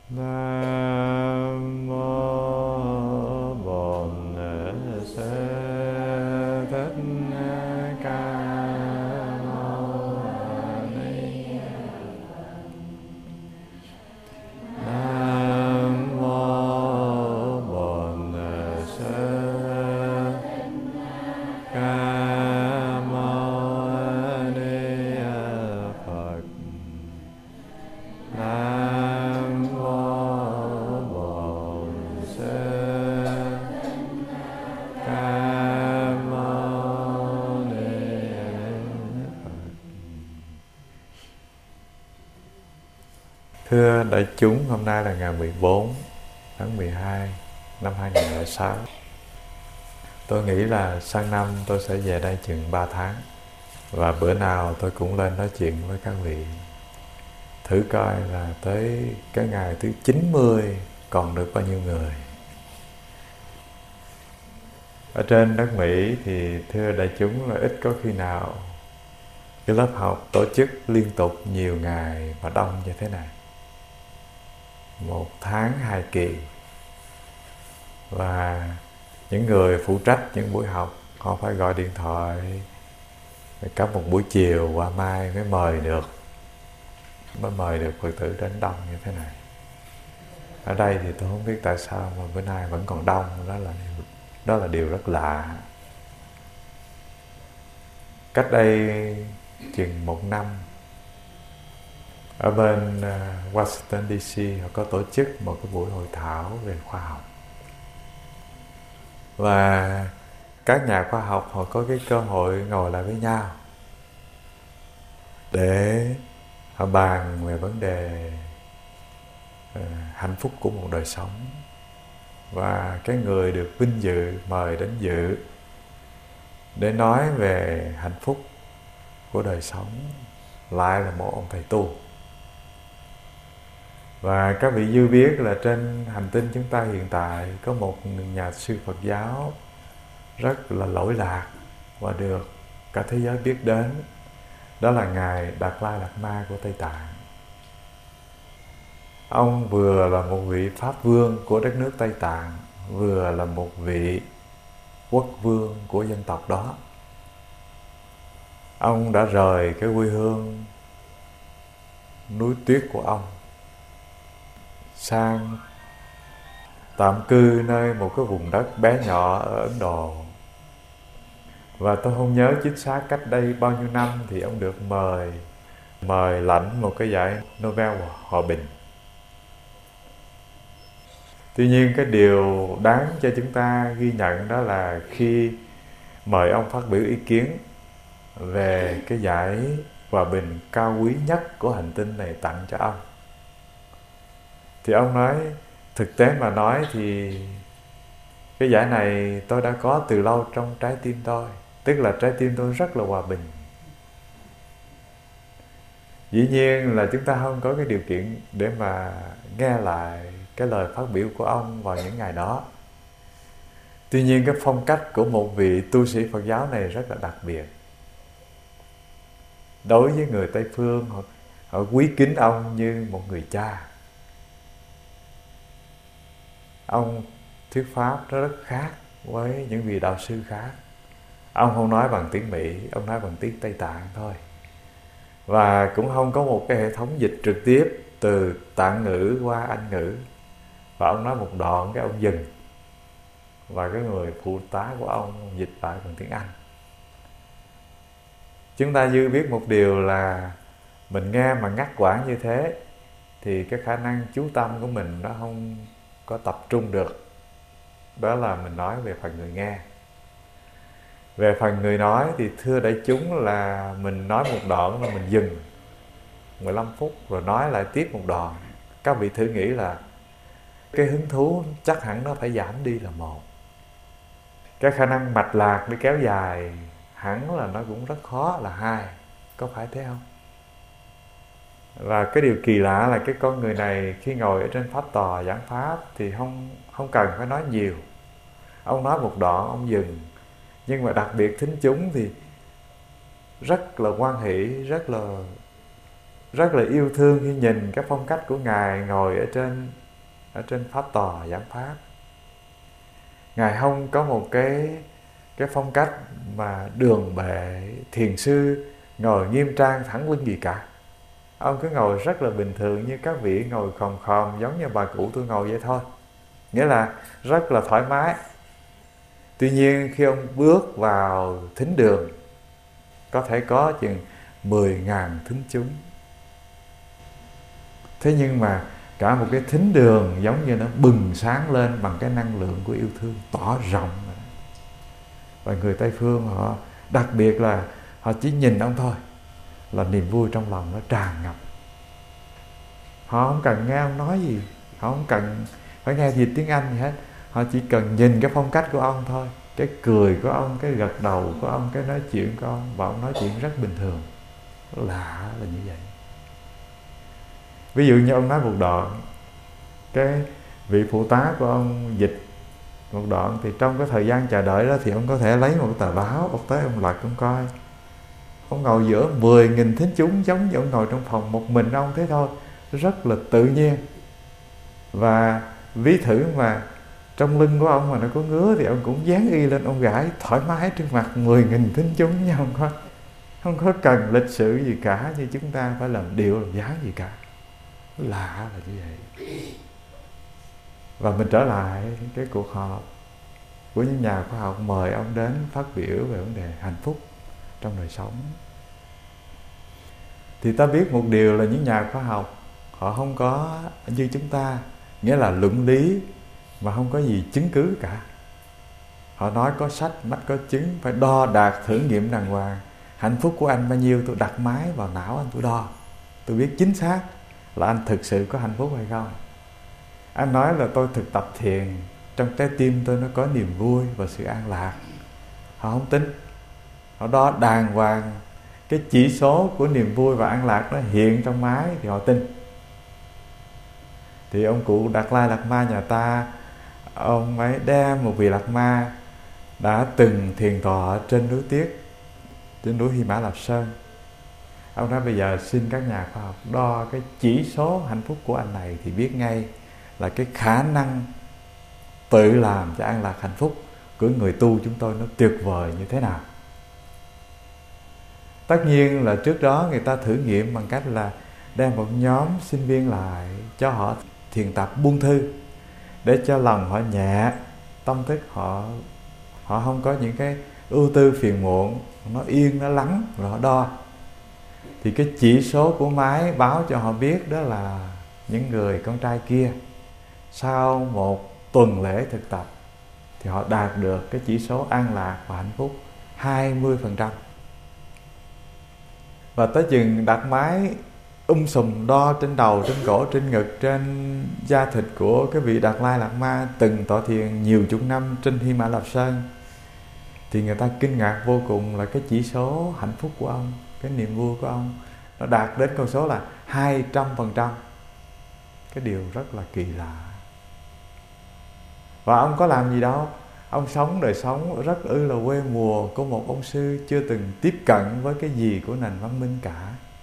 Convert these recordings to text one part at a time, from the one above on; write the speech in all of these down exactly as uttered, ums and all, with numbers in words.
Nam mô Bổn Sư Thích Ca Mâu Ni. Nam mô Bổn Sư Ca Mâu Ni Phật. Nam mô Bổn Sư Ca Mâu Ni Phật. Thưa đại chúng, hôm nay là ngày mười bốn tháng mười hai năm hai nghìn không trăm lẻ sáu. Tôi nghĩ là sang năm tôi sẽ về đây chừng ba tháng. Và bữa nào tôi cũng lên nói chuyện với các vị, thử coi là tới cái ngày thứ chín mươi còn được bao nhiêu người. Ở trên đất Mỹ thì thưa đại chúng là ít có khi nào cái lớp học tổ chức liên tục nhiều ngày và đông như thế này. Một tháng hai kỳ. Và những người phụ trách những buổi học họ phải gọi điện thoại cả một buổi chiều qua mai mới mời được mới mời được Phật tử đến đông như thế này. Ở đây thì tôi không biết tại sao mà bữa nay vẫn còn đông. Đó là đó là điều rất lạ. Cách đây chừng một năm, ở bên Washington đê xê họ có tổ chức một cái buổi hội thảo về khoa học. Và các nhà khoa học họ có cái cơ hội ngồi lại với nhau để họ bàn về vấn đề uh, hạnh phúc của một đời sống. Và cái người được vinh dự mời đến dự để nói về hạnh phúc của đời sống lại là một ông thầy tu. Và các vị dư biết là trên hành tinh chúng ta hiện tại có một nhà sư Phật giáo rất là lỗi lạc và được cả thế giới biết đến. Đó là Ngài Đạt Lai Lạt Ma của Tây Tạng. Ông vừa là một vị Pháp Vương của đất nước Tây Tạng, vừa là một vị quốc vương của dân tộc đó. Ông đã rời cái quê hương núi tuyết của ông sang tạm cư nơi một cái vùng đất bé nhỏ ở Ấn Độ. Và tôi không nhớ chính xác cách đây bao nhiêu năm thì ông được mời mời lãnh một cái giải Nobel Hòa Bình. Tuy nhiên cái điều đáng cho chúng ta ghi nhận đó là khi mời ông phát biểu ý kiến về cái giải hòa bình cao quý nhất của hành tinh này tặng cho ông, thì ông nói thực tế mà nói thì cái giải này tôi đã có từ lâu trong trái tim tôi. Tức là trái tim tôi rất là hòa bình. Dĩ nhiên là chúng ta không có cái điều kiện để mà nghe lại cái lời phát biểu của ông vào những ngày đó. Tuy nhiên cái phong cách của một vị tu sĩ Phật giáo này rất là đặc biệt. Đối với người Tây Phương, họ, họ quý kính ông như một người cha. Ông thuyết pháp nó rất khác với những vị đạo sư khác. Ông không nói bằng tiếng Mỹ, ông nói bằng tiếng Tây Tạng thôi. Và cũng không có một cái hệ thống dịch trực tiếp từ Tạng ngữ qua Anh ngữ. Và ông nói một đoạn cái ông dừng, và cái người phụ tá của ông dịch lại bằng tiếng Anh. Chúng ta dư biết một điều là mình nghe mà ngắt quãng như thế thì cái khả năng chú tâm của mình nó không có tập trung được. Đó là mình nói về phần người nghe. Về phần người nói thì thưa đại chúng là mình nói một đoạn là mình dừng mười lăm phút rồi nói lại tiếp một đoạn. Các vị thử nghĩ là cái hứng thú chắc hẳn nó phải giảm đi là một. Cái khả năng mạch lạc để kéo dài hẳn là nó cũng rất khó là hai. Có phải thế không? Và cái điều kỳ lạ là cái con người này khi ngồi ở trên pháp tòa giảng pháp thì không, không cần phải nói nhiều. Ông nói một đoạn ông dừng. Nhưng mà đặc biệt thính chúng thì rất là hoan hỷ, rất là rất là yêu thương khi nhìn cái phong cách của Ngài ngồi ở trên ở trên pháp tòa giảng pháp. Ngài không có một cái cái phong cách mà đường bệ thiền sư ngồi nghiêm trang thẳng lưng gì cả. Ông cứ ngồi rất là bình thường, như các vị ngồi khòm khòm giống như bà cụ tôi ngồi vậy thôi. Nghĩa là rất là thoải mái. Tuy nhiên khi ông bước vào thính đường, có thể có chừng mười ngàn thính chúng. Thế nhưng mà cả một cái thính đường giống như nó bừng sáng lên bằng cái năng lượng của yêu thương, tỏ rộng. Và người Tây Phương họ đặc biệt là họ chỉ nhìn ông thôi là niềm vui trong lòng nó tràn ngập. Họ không cần nghe ông nói gì, họ không cần phải nghe gì tiếng Anh gì hết. Họ chỉ cần nhìn cái phong cách của ông thôi, cái cười của ông, cái gật đầu của ông, cái nói chuyện của ông, và ông nói chuyện rất bình thường. Lạ là như vậy. Ví dụ như ông nói một đoạn, cái vị phụ tá của ông dịch một đoạn, thì trong cái thời gian chờ đợi đó thì ông có thể lấy một tờ báo, ông tới ông lật ông coi. Ông ngồi giữa mười nghìn thính chúng giống như ông ngồi trong phòng một mình ông thế thôi, rất là tự nhiên. Và ví thử mà trong lưng của ông mà nó có ngứa thì ông cũng dán y lên, ông gãi thoải mái trước mặt mười nghìn thính chúng, nha, không có không có cần lịch sự gì cả, như chúng ta phải làm điệu làm dáng gì cả. Lạ là như vậy. Và mình trở lại cái cuộc họp của những nhà khoa học mời ông đến phát biểu về vấn đề hạnh phúc trong đời sống. Thì ta biết một điều là những nhà khoa học họ không có như chúng ta, nghĩa là luận lý mà không có gì chứng cứ cả. Họ nói có sách, mắt có chứng, phải đo đạc thử nghiệm đàng hoàng. Hạnh phúc của anh bao nhiêu, tôi đặt máy vào não anh, tôi đo, tôi biết chính xác là anh thực sự có hạnh phúc hay không. Anh nói là tôi thực tập thiền, trong trái tim tôi nó có niềm vui và sự an lạc. Họ không tin. Họ đo đàng hoàng cái chỉ số của niềm vui và an lạc nó hiện trong máy thì họ tin. Thì ông cụ Đạt Lai Lạt Ma nhà ta, ông ấy đem một vị Lạt Ma đã từng thiền tọa trên núi Tuyết, trên núi Hy Mã Lạp Sơn. Ông nói bây giờ xin các nhà khoa học đo cái chỉ số hạnh phúc của anh này thì biết ngay là cái khả năng tự làm cho an lạc hạnh phúc của người tu chúng tôi nó tuyệt vời như thế nào. Tất nhiên là trước đó người ta thử nghiệm bằng cách là đem một nhóm sinh viên lại cho họ thiền tập buông thư, để cho lòng họ nhẹ, tâm thức họ họ không có những cái ưu tư phiền muộn, nó yên, nó lắng, rồi họ đo. Thì cái chỉ số của máy báo cho họ biết đó là những người con trai kia sau một tuần lễ thực tập thì họ đạt được cái chỉ số an lạc và hạnh phúc hai mươi phần trăm. Và tới chừng đặt máy um sùm đo trên đầu, trên cổ, trên ngực, trên da thịt của cái vị Đạt Lai Lạt Ma từng tọa thiền nhiều chục năm trên Hy Mã Lạp Sơn, thì người ta kinh ngạc vô cùng là cái chỉ số hạnh phúc của ông, cái niềm vui của ông nó đạt đến con số là hai trăm phần trăm. Cái điều rất là kỳ lạ. Và ông có làm gì đâu, ông sống đời sống rất ư là quê mùa của một ông sư chưa từng tiếp cận với cái gì của nền văn minh cả.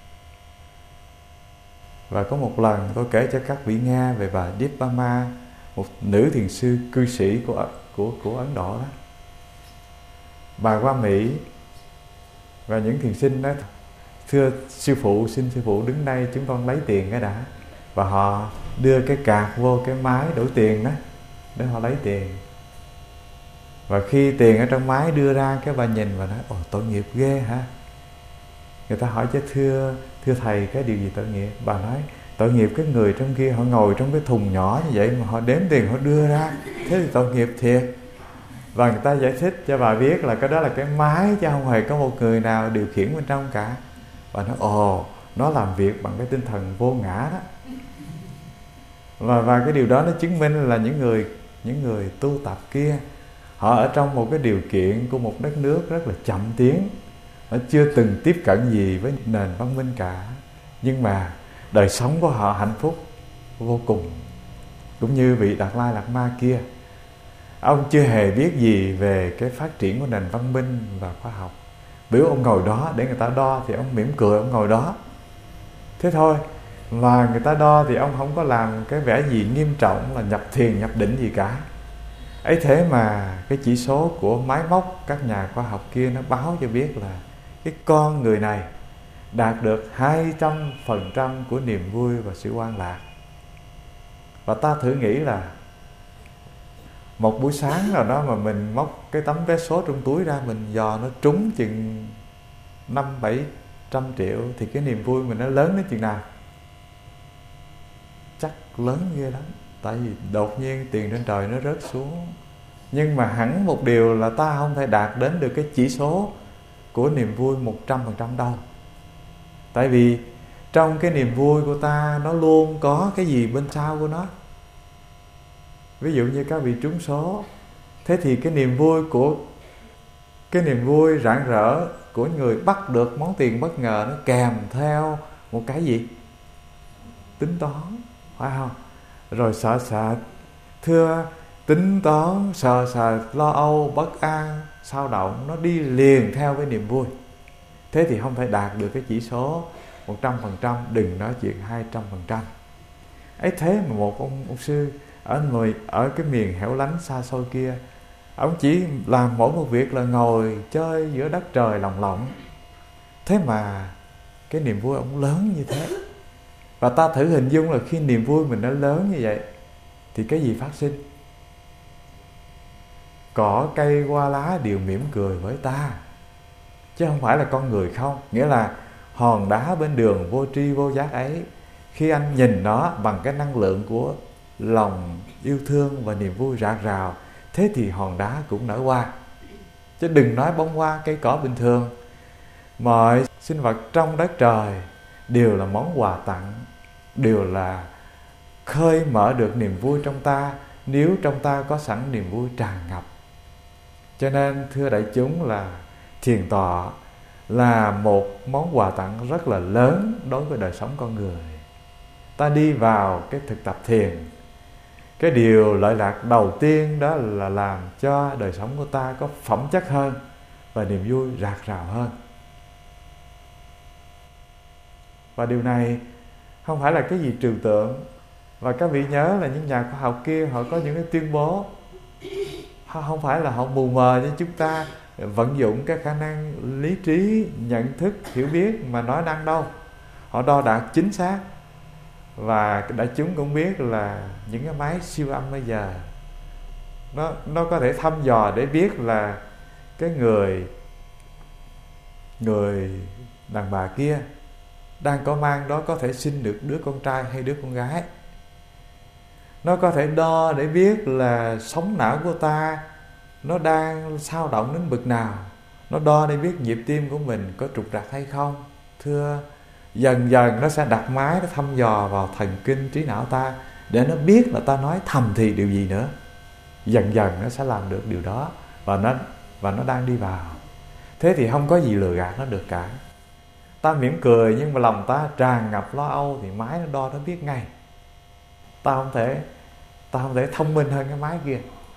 Và có một lần tôi kể cho các vị nghe về bà Dippama, một nữ thiền sư cư sĩ của của của Ấn Độ đó. Bà qua Mỹ và những thiền sinh nói: thưa sư phụ, xin sư phụ đứng đây, chúng con lấy tiền cái đã. Và họ đưa cái card vô cái máy đổi tiền đó để họ lấy tiền. Và khi tiền ở trong máy đưa ra, cái bà nhìn và nói: ồ, tội nghiệp ghê hả? Người ta hỏi chứ thưa thưa thầy, cái điều gì tội nghiệp? Bà nói: tội nghiệp cái người trong kia, họ ngồi trong cái thùng nhỏ như vậy mà họ đếm tiền họ đưa ra, thế thì tội nghiệp thiệt. Và người ta giải thích cho bà biết là cái đó là cái máy, chứ không hề có một người nào điều khiển bên trong cả. Bà nói: ồ, nó làm việc bằng cái tinh thần vô ngã đó. Và, và cái điều đó nó chứng minh là những người những người tu tập kia, họ ở trong một cái điều kiện của một đất nước rất là chậm tiến, họ chưa từng tiếp cận gì với nền văn minh cả, nhưng mà đời sống của họ hạnh phúc vô cùng. Cũng như vị Đạt Lai Lạt Ma kia, ông chưa hề biết gì về cái phát triển của nền văn minh và khoa học. Biểu ông ngồi đó để người ta đo thì ông mỉm cười, ông ngồi đó. Thế thôi. Và người ta đo thì ông không có làm cái vẻ gì nghiêm trọng là nhập thiền nhập định gì cả. Ấy thế mà cái chỉ số của máy móc các nhà khoa học kia nó báo cho biết là cái con người này đạt được hai trăm phần trăm của niềm vui và sự an lạc. Và ta thử nghĩ là một buổi sáng nào đó mà mình móc cái tấm vé số trong túi ra, mình dò nó trúng chừng năm bảy trăm triệu thì cái niềm vui mình nó lớn đến chừng nào? Chắc lớn ghê lắm. Tại vì đột nhiên tiền trên trời nó rớt xuống. Nhưng mà hẳn một điều là ta không thể đạt đến được cái chỉ số của niềm vui một trăm phần trăm đâu. Tại vì trong cái niềm vui của ta nó luôn có cái gì bên sau của nó. Ví dụ như các vị trúng số, thế thì cái niềm vui của cái niềm vui rạng rỡ của người bắt được món tiền bất ngờ nó kèm theo một cái gì? Tính toán, phải không? Rồi sợ sệt, thưa, tính toán, sợ sệt, lo âu, bất an, sao động, nó đi liền theo với niềm vui. Thế thì không thể đạt được cái chỉ số một trăm phần trăm, đừng nói chuyện hai trăm phần trăm. Ấy thế mà một ông, ông sư ở người ở cái miền hẻo lánh xa xôi kia, ông chỉ làm mỗi một việc là ngồi chơi giữa đất trời lồng lộng. Thế mà cái niềm vui ông lớn như thế. Và ta thử hình dung là khi niềm vui mình nó lớn như vậy thì cái gì phát sinh? Cỏ cây hoa lá đều mỉm cười với ta, chứ không phải là con người không. Nghĩa là hòn đá bên đường vô tri vô giác ấy, khi anh nhìn nó bằng cái năng lượng của lòng yêu thương và niềm vui rạc rào, thế thì hòn đá cũng nở hoa. Chứ đừng nói bông hoa cây cỏ bình thường. Mọi sinh vật trong đất trời đều là món quà tặng, đều là khơi mở được niềm vui trong ta, nếu trong ta có sẵn niềm vui tràn ngập. Cho nên thưa đại chúng là thiền tọa là một món quà tặng rất là lớn đối với đời sống con người. Ta đi vào cái thực tập thiền, cái điều lợi lạc đầu tiên đó là làm cho đời sống của ta có phẩm chất hơn và niềm vui rạc rào hơn. Và điều này không phải là cái gì trừu tượng. Và các vị nhớ là những nhà khoa học kia họ có những cái tuyên bố, không phải là họ mù mờ như chúng ta vận dụng cái khả năng lý trí, nhận thức, hiểu biết mà nói năng đâu. Họ đo đạc chính xác. Và đại chúng cũng biết là những cái máy siêu âm bây giờ nó, nó có thể thăm dò để biết là cái người Người đàn bà kia đang có mang đó có thể sinh được đứa con trai hay đứa con gái. Nó có thể đo để biết là sống não của ta nó đang sao động đến bực nào. Nó đo để biết nhịp tim của mình có trục trặc hay không. Thưa, dần dần nó sẽ đặt máy nó thăm dò vào thần kinh trí não ta để nó biết là ta nói thầm thì điều gì nữa. Dần dần nó sẽ làm được điều đó. Và nó, và nó đang đi vào. Thế thì không có gì lừa gạt nó được cả. Ta mỉm cười nhưng mà lòng ta tràn ngập lo âu thì máy nó đo nó biết ngay. Ta không thể Ta không thể thông minh hơn cái máy kia.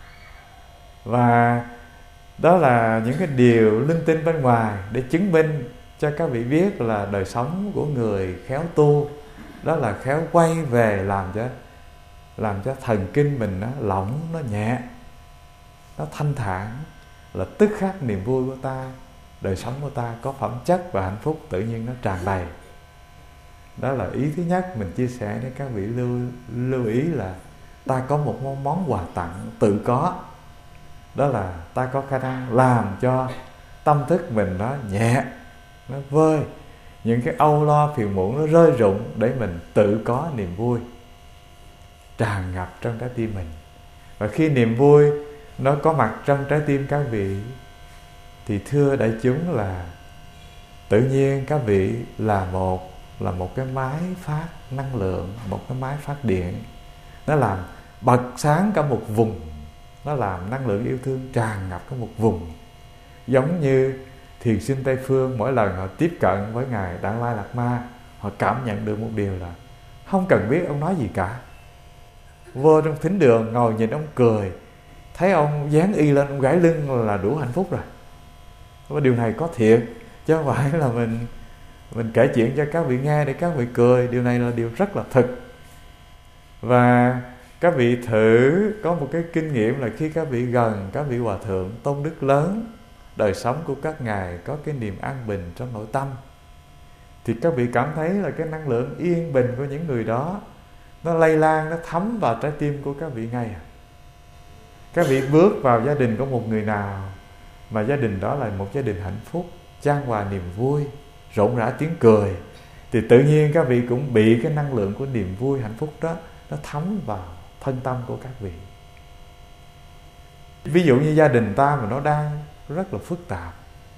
Và đó là những cái điều linh tinh bên ngoài để chứng minh cho các vị biết là đời sống của người khéo tu đó là khéo quay về làm cho làm cho thần kinh mình nó lỏng, nó nhẹ, nó thanh thản, là tức khắc niềm vui của ta, đời sống của ta có phẩm chất và hạnh phúc tự nhiên nó tràn đầy. Đó là ý thứ nhất mình chia sẻ để các vị lưu, lưu ý là ta có một món, món quà tặng tự có. Đó là ta có khả năng làm cho tâm thức mình nó nhẹ, nó vơi những cái âu lo phiền muộn, nó rơi rụng để mình tự có niềm vui tràn ngập trong trái tim mình. Và khi niềm vui nó có mặt trong trái tim các vị thì thưa đại chúng là tự nhiên các vị là một là một cái máy phát năng lượng, một cái máy phát điện. Nó làm bật sáng cả một vùng, nó làm năng lượng yêu thương tràn ngập cả một vùng. Giống như thiền sinh Tây Phương mỗi lần họ tiếp cận với Ngài Đản Lai Lạt Ma, họ cảm nhận được một điều là không cần biết ông nói gì cả. Vô trong thính đường ngồi nhìn ông cười, thấy ông dán y lên, ông gãi lưng là đủ hạnh phúc rồi. Và điều này có thiệt, chứ không phải là mình Mình kể chuyện cho các vị nghe để các vị cười. Điều này là điều rất là thực. Và các vị thử có một cái kinh nghiệm là khi các vị gần các vị hòa thượng tôn đức lớn, đời sống của các ngài có cái niềm an bình trong nội tâm, thì các vị cảm thấy là cái năng lượng yên bình của những người đó nó lây lan, nó thấm vào trái tim của các vị ngay. Các vị bước vào gia đình của một người nào mà gia đình đó là một gia đình hạnh phúc, chan hòa niềm vui, rộn rã tiếng cười, thì tự nhiên các vị cũng bị cái năng lượng của niềm vui hạnh phúc đó nó thấm vào thân tâm của các vị. Ví dụ như gia đình ta mà nó đang rất là phức tạp,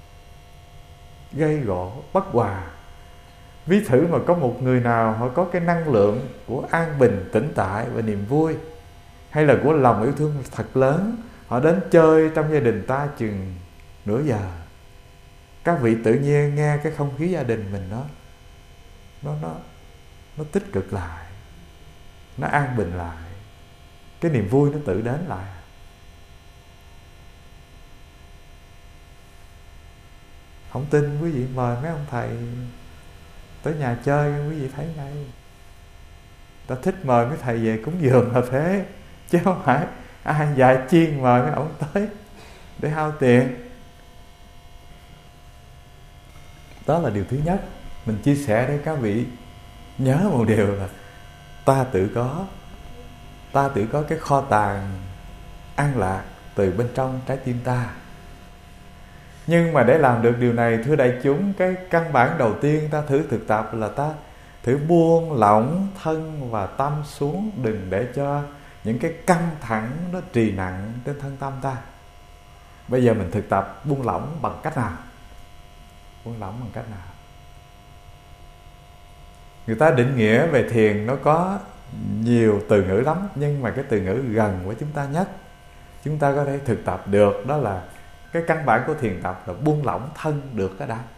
gây gổ, bất hòa, ví thử mà có một người nào họ có cái năng lượng của an bình, tĩnh tại và niềm vui, hay là của lòng yêu thương thật lớn, họ đến chơi trong gia đình ta chừng nửa giờ, các vị tự nhiên nghe cái không khí gia đình mình nó nó nó nó tích cực lại, nó an bình lại, cái niềm vui nó tự đến lại. Không tin quý vị mời mấy ông thầy tới nhà chơi, quý vị thấy ngay. Ta thích mời mấy thầy về cúng dường là thế, chứ không phải ai dạy chiên mời mấy ông tới để hao tiền. Đó là điều thứ nhất. Mình chia sẻ để các vị nhớ một điều là ta tự có ta tự có cái kho tàng an lạc từ bên trong trái tim ta. Nhưng mà để làm được điều này, thưa đại chúng, cái căn bản đầu tiên ta thử thực tập là ta thử buông lỏng thân và tâm xuống, đừng để cho những cái căng thẳng nó trì nặng trên thân tâm ta. Bây giờ mình thực tập buông lỏng bằng cách nào? Buông lỏng bằng cách nào? Người ta định nghĩa về thiền nó có nhiều từ ngữ lắm, nhưng mà cái từ ngữ gần với chúng ta nhất, chúng ta có thể thực tập được, đó là cái căn bản của thiền tập là buông lỏng thân được cái đã.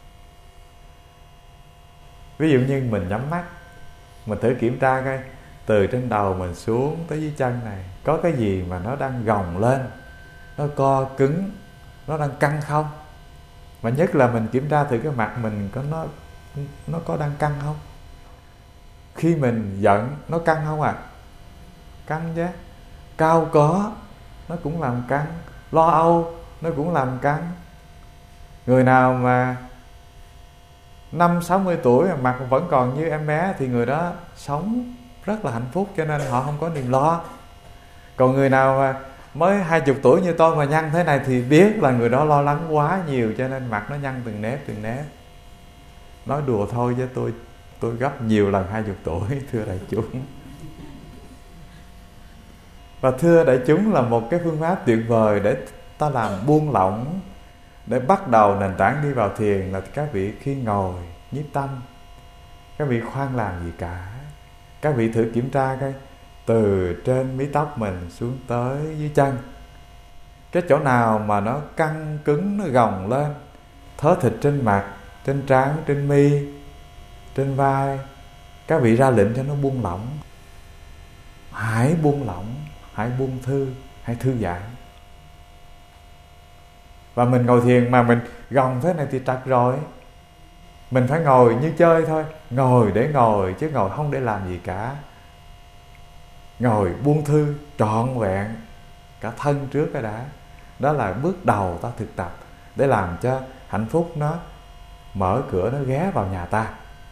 Ví dụ như mình nhắm mắt, mình thử kiểm tra coi từ trên đầu mình xuống tới dưới chân này có cái gì mà nó đang gồng lên, nó co cứng, nó đang căng không? Mà nhất là mình kiểm tra thử cái mặt mình có nó nó có đang căng không? Khi mình giận nó căng không ạ? À? Căng chứ. Cao có nó cũng làm căng, lo âu nó cũng làm căng. Người nào mà năm sáu mươi tuổi mà mặt vẫn còn như em bé thì người đó sống rất là hạnh phúc, cho nên họ không có niềm lo. Còn người nào mà mới hai chục tuổi như tôi mà nhăn thế này thì biết là người đó lo lắng quá nhiều, cho nên mặt nó nhăn từng nếp từng nếp. Nói đùa thôi chứ tôi tôi gấp nhiều lần hai chục tuổi, thưa đại chúng. Và thưa đại chúng, là một cái phương pháp tuyệt vời để ta làm buông lỏng, để bắt đầu nền tảng đi vào thiền là các vị khi ngồi nhiếp tâm, các vị khoan làm gì cả. Các vị thử kiểm tra cái từ trên mí tóc mình xuống tới dưới chân, cái chỗ nào mà nó căng cứng, nó gồng lên, thớ thịt trên mặt, trên trán, trên mi, trên vai, các vị ra lệnh cho nó buông lỏng. Hãy buông lỏng, hãy buông thư, hãy thư giãn. Và mình ngồi thiền mà mình gồng thế này thì trật rồi. Mình phải ngồi như chơi thôi, ngồi để ngồi chứ ngồi không để làm gì cả. Ngồi buông thư trọn vẹn cả thân trước cái đã. Đó là bước đầu ta thực tập để làm cho hạnh phúc nó mở cửa, nó ghé vào nhà ta.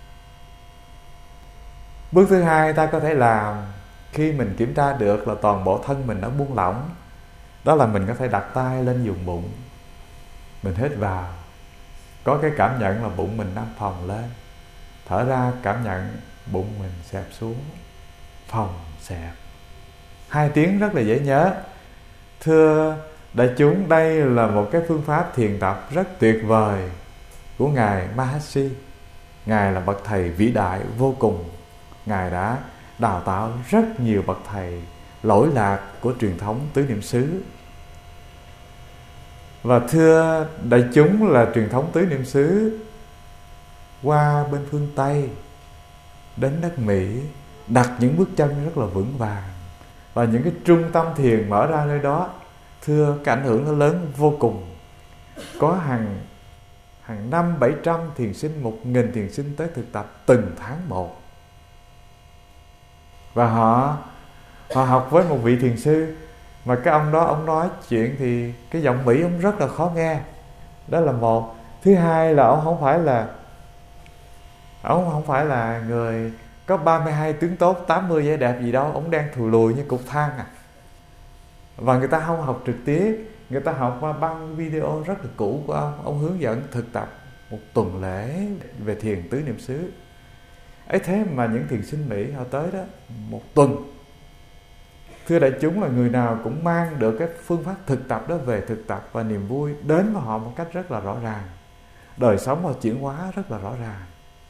Bước thứ hai ta có thể làm khi mình kiểm tra được là toàn bộ thân mình đã buông lỏng, đó là mình có thể đặt tay lên vùng bụng, mình hít vào, có cái cảm nhận là bụng mình đang phồng lên, thở ra cảm nhận bụng mình xẹp xuống, phồng xẹp. Hai tiếng rất là dễ nhớ. Thưa đại chúng, đây là một cái phương pháp thiền tập rất tuyệt vời của Ngài Mahasi. Ngài là bậc thầy vĩ đại vô cùng. Ngài đã đào tạo rất nhiều bậc thầy lỗi lạc của truyền thống tứ niệm xứ. Và thưa đại chúng, là truyền thống tứ niệm xứ qua bên phương Tây đến đất Mỹ đặt những bước chân rất là vững vàng, và những cái trung tâm thiền mở ra nơi đó, thưa cái ảnh hưởng nó lớn vô cùng. Có hàng hàng năm bảy trăm thiền sinh, một nghìn thiền sinh tới thực tập từng tháng một. Và họ họ học với một vị thiền sư, mà cái ông đó ông nói chuyện thì cái giọng Mỹ ông rất là khó nghe. Đó là một. Thứ hai là ông không phải là ông không phải là người có ba mươi hai tướng tốt, tám mươi vẻ đẹp gì đâu. Ông đang thùi lùi như cục than à. Và người ta không học trực tiếp, người ta học qua băng video rất là cũ của ông. Ông hướng dẫn thực tập một tuần lễ về thiền tứ niệm xứ. Ấy thế mà những thiền sinh Mỹ họ tới đó một tuần. Thưa đại chúng, là người nào cũng mang được cái phương pháp thực tập đó về thực tập, và niềm vui đến với họ một cách rất là rõ ràng. Đời sống họ chuyển hóa rất là rõ ràng.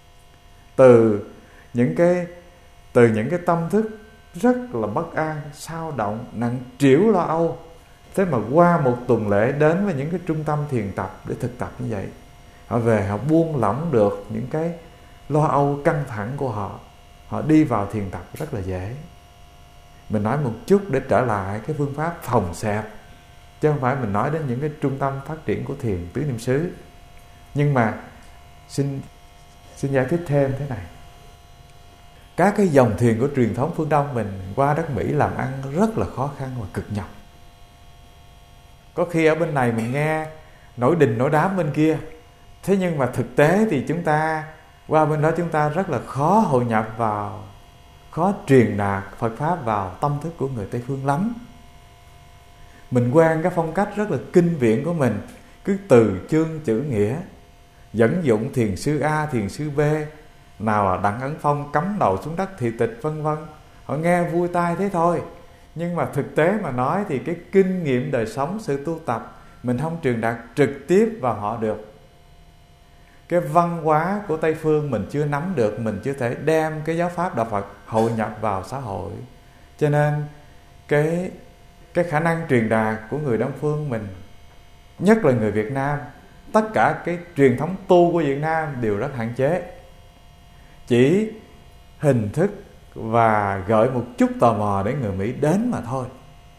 Từ những cái từ những cái tâm thức rất là bất an, xao động, nặng trĩu lo âu, thế mà qua một tuần lễ đến với những cái trung tâm thiền tập để thực tập như vậy, họ về họ buông lỏng được những cái lo âu căng thẳng của họ. Họ đi vào thiền tập rất là dễ. Mình nói một chút để trở lại cái phương pháp phòng xẹp, chứ không phải mình nói đến những cái trung tâm phát triển của thiền tứ niệm xứ. Nhưng mà xin xin giải thích thêm thế này. Các cái dòng thiền của truyền thống phương Đông mình qua đất Mỹ làm ăn rất là khó khăn và cực nhọc. Có khi ở bên này mình nghe nổi đình nổi đám bên kia, thế nhưng mà thực tế thì chúng ta qua bên đó chúng ta rất là khó hội nhập vào, khó truyền đạt Phật Pháp vào tâm thức của người Tây Phương lắm. Mình quen cái phong cách rất là kinh viện của mình, cứ từ chương chữ nghĩa, dẫn dụng thiền sư A, thiền sư B, nào là Đặng Ấn Phong cắm đầu xuống đất thị tịch vân vân. Họ nghe vui tai thế thôi, nhưng mà thực tế mà nói thì cái kinh nghiệm đời sống, sự tu tập mình không truyền đạt trực tiếp vào họ được. Cái văn hóa của Tây Phương mình chưa nắm được, mình chưa thể đem cái giáo pháp Đạo Phật hội nhập vào xã hội. Cho nên cái, cái khả năng truyền đạt của người Đông Phương mình, nhất là người Việt Nam, tất cả cái truyền thống tu của Việt Nam đều rất hạn chế. Chỉ hình thức và gợi một chút tò mò để người Mỹ đến mà thôi.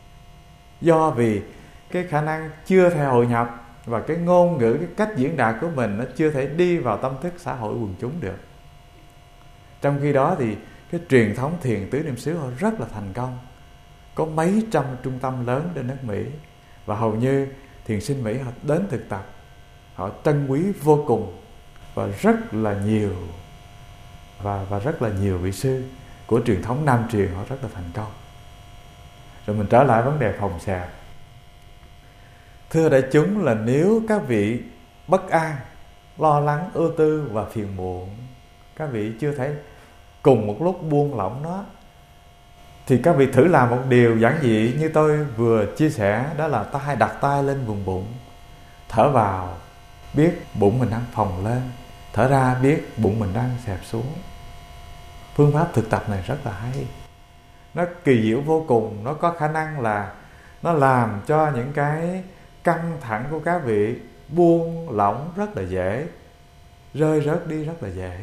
Do vì cái khả năng chưa thể hội nhập, và cái ngôn ngữ, cái cách diễn đạt của mình nó chưa thể đi vào tâm thức xã hội quần chúng được. Trong khi đó thì cái truyền thống thiền tứ niệm xứ họ rất là thành công. Có mấy trăm trung tâm lớn trên nước Mỹ, và hầu như thiền sinh Mỹ họ đến thực tập, họ trân quý vô cùng, và rất là nhiều và, và rất là nhiều vị sư của truyền thống Nam truyền họ rất là thành công. Rồi mình trở lại vấn đề phòng xẹp. Thưa đại chúng, là nếu các vị bất an, lo lắng, ưu tư và phiền muộn, các vị chưa thể cùng một lúc buông lỏng nó, thì các vị thử làm một điều giản dị như tôi vừa chia sẻ. Đó là tay đặt tay lên vùng bụng, thở vào biết bụng mình đang phồng lên, thở ra biết bụng mình đang xẹp xuống. Phương pháp thực tập này rất là hay, nó kỳ diệu vô cùng. Nó có khả năng là nó làm cho những cái căng thẳng của các vị buông lỏng rất là dễ, rơi rớt đi rất là dễ.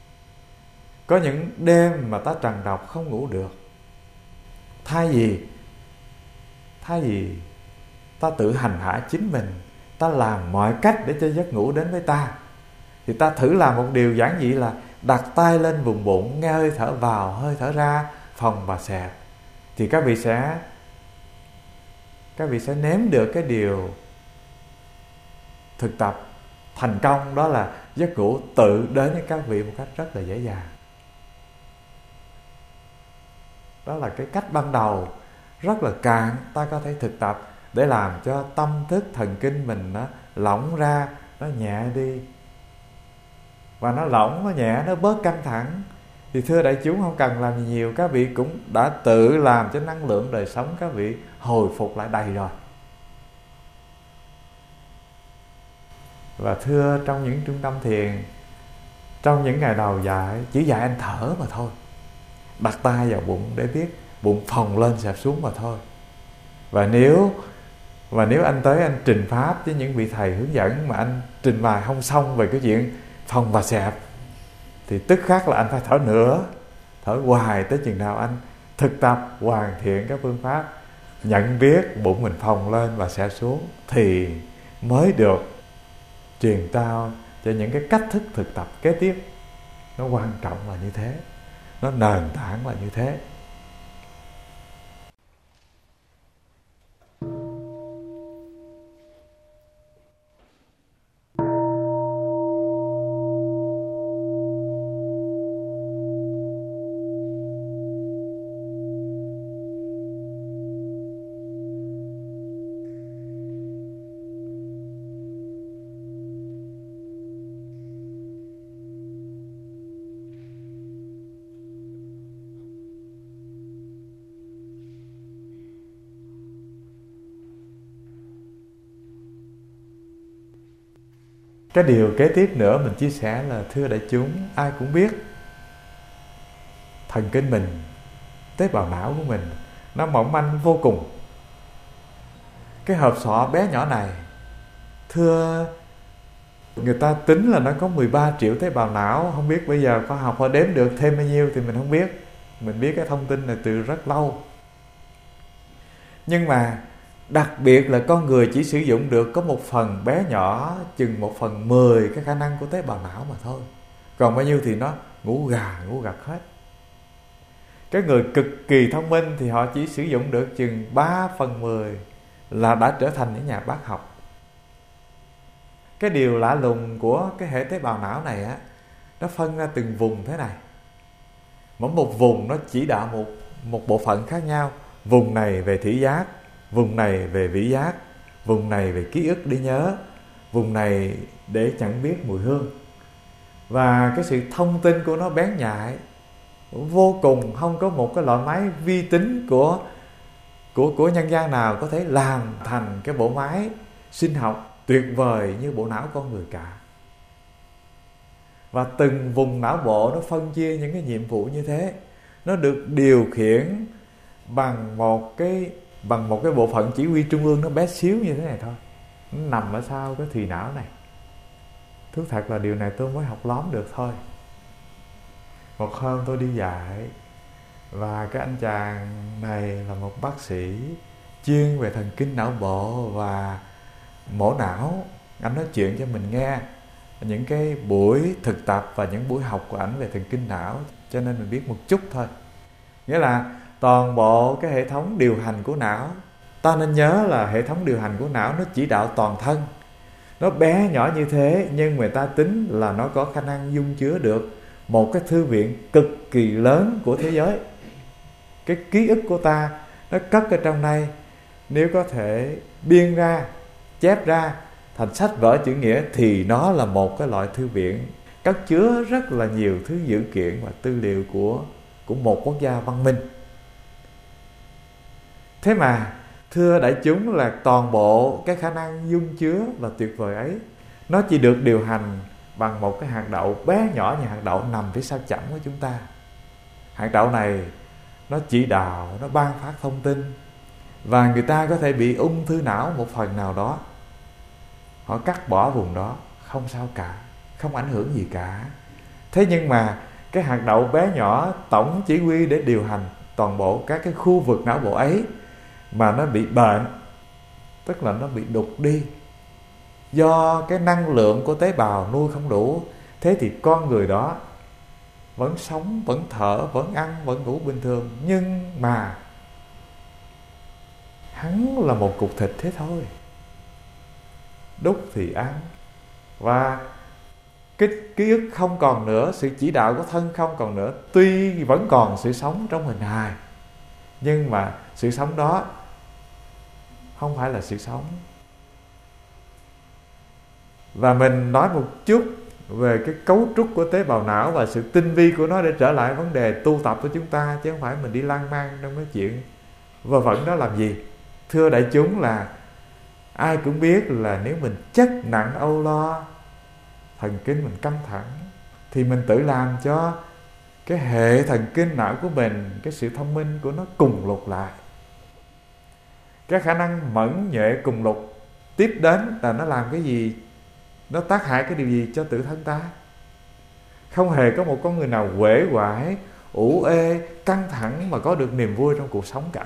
Có những đêm mà ta trằn trọc không ngủ được, thay vì thay vì ta tự hành hạ chính mình, ta làm mọi cách để cho giấc ngủ đến với ta, thì ta thử làm một điều giản dị là đặt tay lên vùng bụng, nghe hơi thở vào, hơi thở ra, phồng và xẹp. Thì các vị sẽ các vị sẽ nếm được cái điều thực tập thành công, đó là giấc ngủ tự đến với các vị một cách rất là dễ dàng. Đó là cái cách ban đầu rất là cạn ta có thể thực tập để làm cho tâm thức thần kinh mình nó lỏng ra, nó nhẹ đi. Và nó lỏng, nó nhẹ, nó bớt căng thẳng. Thì thưa đại chúng, không cần làm gì nhiều, các vị cũng đã tự làm cho năng lượng đời sống các vị hồi phục lại đầy rồi. Và thưa, trong những trung tâm thiền, trong những ngày đầu dạy, chỉ dạy anh thở mà thôi, đặt tay vào bụng để biết bụng phồng lên xẹp xuống mà thôi. Và nếu Và nếu anh tới anh trình pháp với những vị thầy hướng dẫn mà anh trình bày không xong về cái chuyện phồng và xẹp, thì tức khắc là anh phải thở nữa, thở hoài tới chừng nào anh thực tập hoàn thiện các phương pháp nhận biết bụng mình phồng lên và xẹp xuống, thì mới được truyền trao cho những cái cách thức thực tập kế tiếp. Nó quan trọng là như thế, nó nền tảng là như thế. Cái điều kế tiếp nữa mình chia sẻ là, thưa đại chúng, ai cũng biết thần kinh mình, tế bào não của mình nó mỏng manh vô cùng. Cái hộp sọ bé nhỏ này, thưa, người ta tính là nó có mười ba triệu tế bào não. Không biết bây giờ khoa học họ đếm được thêm bao nhiêu thì mình không biết. Mình biết cái thông tin này từ rất lâu. Nhưng mà đặc biệt là con người chỉ sử dụng được có một phần bé nhỏ, chừng một phần mười cái khả năng của tế bào não mà thôi. Còn bao nhiêu thì nó ngủ gà, ngủ gật hết. Cái người cực kỳ thông minh thì họ chỉ sử dụng được chừng ba phần mười là đã trở thành những nhà bác học. Cái điều lạ lùng của cái hệ tế bào não này á, nó phân ra từng vùng thế này. Mỗi một vùng nó chỉ đạo một, một bộ phận khác nhau. Vùng này về thị giác, vùng này về vị giác, vùng này về ký ức để nhớ, vùng này để chẳng biết mùi hương. Và cái sự thông tin của nó bén nhạy vô cùng. Không có một cái loại máy vi tính của, của, của nhân gian nào có thể làm thành cái bộ máy sinh học tuyệt vời như bộ não con người cả. Và từng vùng não bộ nó phân chia những cái nhiệm vụ như thế. Nó được điều khiển bằng một cái bằng một cái bộ phận chỉ huy trung ương nó bé xíu như thế này thôi. Nó nằm ở sau cái thùy não này. Thú thật là điều này tôi mới học lóm được thôi. Một hôm tôi đi dạy, và cái anh chàng này là một bác sĩ chuyên về thần kinh não bộ và mổ não. Anh nói chuyện cho mình nghe những cái buổi thực tập và những buổi học của ảnh về thần kinh não, cho nên mình biết một chút thôi. Nghĩa là toàn bộ cái hệ thống điều hành của não, ta nên nhớ là hệ thống điều hành của não nó chỉ đạo toàn thân. Nó bé nhỏ như thế, nhưng người ta tính là nó có khả năng dung chứa được một cái thư viện cực kỳ lớn của thế giới. Cái ký ức của ta nó cất ở trong đây, nếu có thể biên ra, chép ra thành sách vở chữ nghĩa thì nó là một cái loại thư viện cất chứa rất là nhiều thứ dữ kiện và tư liệu của, của một quốc gia văn minh. Thế mà thưa đại chúng, là toàn bộ cái khả năng dung chứa và tuyệt vời ấy, nó chỉ được điều hành bằng một cái hạt đậu bé nhỏ như hạt đậu nằm phía sau chẩm của chúng ta. Hạt đậu này nó chỉ đạo, nó ban phát thông tin, và người ta có thể bị ung thư não một phần nào đó, họ cắt bỏ vùng đó, không sao cả, không ảnh hưởng gì cả. Thế nhưng mà cái hạt đậu bé nhỏ tổng chỉ huy để điều hành toàn bộ các cái khu vực não bộ ấy mà nó bị bệnh, tức là nó bị đục đi do cái năng lượng của tế bào nuôi không đủ, thế thì con người đó vẫn sống, vẫn thở, vẫn ăn, vẫn ngủ bình thường, nhưng mà hắn là một cục thịt thế thôi. Đúc thì ăn, và cái ký ức không còn nữa, sự chỉ đạo của thân không còn nữa. Tuy vẫn còn sự sống trong hình hài, nhưng mà sự sống đó không phải là sự sống. Và mình nói một chút về cái cấu trúc của tế bào não và sự tinh vi của nó để trở lại vấn đề tu tập của chúng ta, chứ không phải mình đi lan man trong cái chuyện vơ vẩn đó làm gì. Thưa đại chúng, là ai cũng biết là nếu mình chất nặng âu lo, thần kinh mình căng thẳng, thì mình tự làm cho cái hệ thần kinh não của mình, cái sự thông minh của nó cùng lục lại. Cái khả năng mẫn nhuệ cùng lục tiếp đến là nó làm cái gì? Nó tác hại cái điều gì cho tự thân ta? Không hề có một con người nào uể oải, ủ ê, căng thẳng mà có được niềm vui trong cuộc sống cả.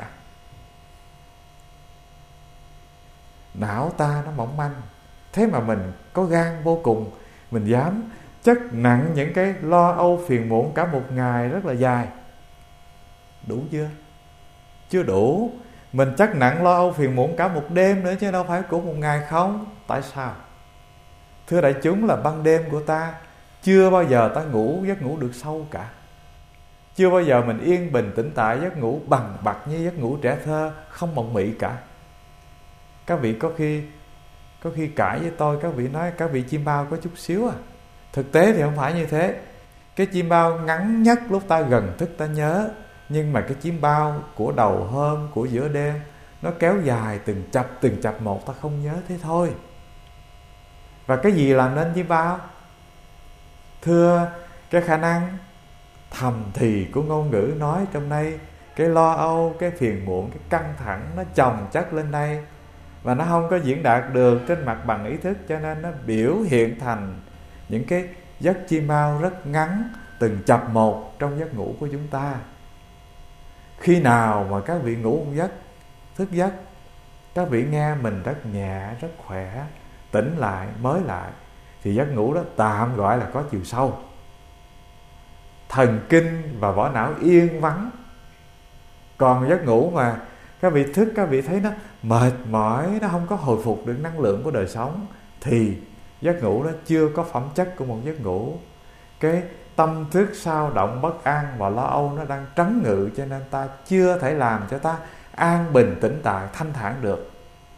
Não ta nó mỏng manh, thế mà mình có gan vô cùng. mình dám chất nặng những cái lo âu phiền muộn cả một ngày rất là dài. Đủ chưa? Chưa đủ. Mình chất nặng lo âu phiền muộn cả một đêm nữa chứ đâu phải của một ngày không. Tại sao? Thưa đại chúng, là ban đêm của ta chưa bao giờ ta ngủ giấc ngủ được sâu cả. Chưa bao giờ mình yên bình tĩnh tại giấc ngủ bằng bặt như giấc ngủ trẻ thơ, không mộng mị cả. Các vị có khi Có khi cãi với tôi, các vị nói các vị chim bao có chút xíu à. Thực tế thì không phải như thế. Cái chim bao ngắn nhất lúc ta gần thức ta nhớ, nhưng mà cái chim bao của đầu hôm, của giữa đêm, nó kéo dài từng chập từng chập một, ta không nhớ thế thôi. Và cái gì làm nên chim bao? Thưa, cái khả năng thầm thì của ngôn ngữ nói trong đây, cái lo âu, cái phiền muộn, cái căng thẳng nó chồng chất lên đây, và nó không có diễn đạt được trên mặt bằng ý thức, cho nên nó biểu hiện thành những cái giấc chim bao rất ngắn, từng chập một trong giấc ngủ của chúng ta. Khi nào mà các vị ngủ một giấc, thức giấc, các vị nghe mình rất nhẹ, rất khỏe, tỉnh lại, mới lại, thì giấc ngủ đó tạm gọi là có chiều sâu. Thần kinh và vỏ não yên vắng. Còn giấc ngủ mà các vị thức, các vị thấy nó mệt mỏi, nó không có hồi phục được năng lượng của đời sống, thì giấc ngủ đó chưa có phẩm chất của một giấc ngủ. Cái tâm thức sao động bất an và lo âu nó đang trấn ngự, cho nên ta chưa thể làm cho ta an bình tĩnh tại, thanh thản được.